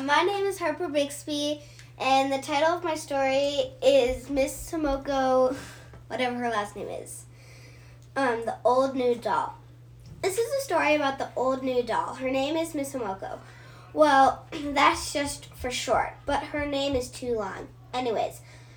My name is Harper Bixby, and the title of my story is Miss Tomoko, whatever her last name is. The Old New Doll. This is a story about the old new doll. Her name is Miss Tomoko. Well, that's just for short, but her name is too long. Anyways,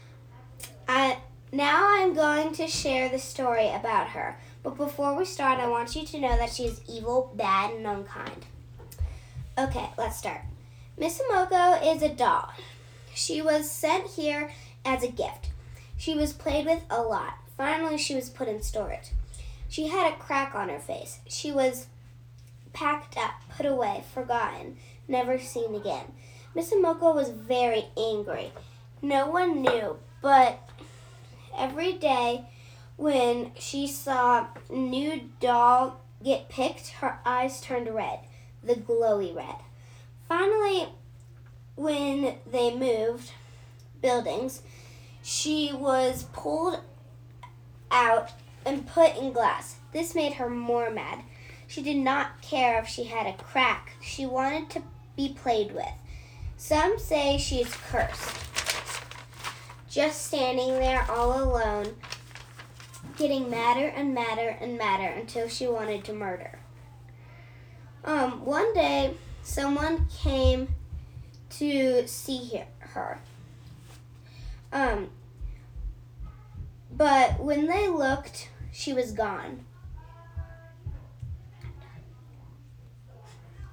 now I'm going to share the story about her. But before we start, I want you to know that she is evil, bad, and unkind. Okay, let's start. Miss Tomoko is a doll. She was sent here as a gift. She was played with a lot. Finally, she was put in storage. She had a crack on her face. She was packed up, put away, forgotten, never seen again. Miss Tomoko was very angry. No one knew, but every day when she saw a new doll get picked, her eyes turned red, the glowy red. Finally, when they moved buildings, she was pulled out and put in glass. This made her more mad. She did not care if she had a crack. She wanted to be played with. Some say she is cursed, just standing there all alone, getting madder and madder and madder until she wanted to murder. One day, someone came to see her. But when they looked, she was gone.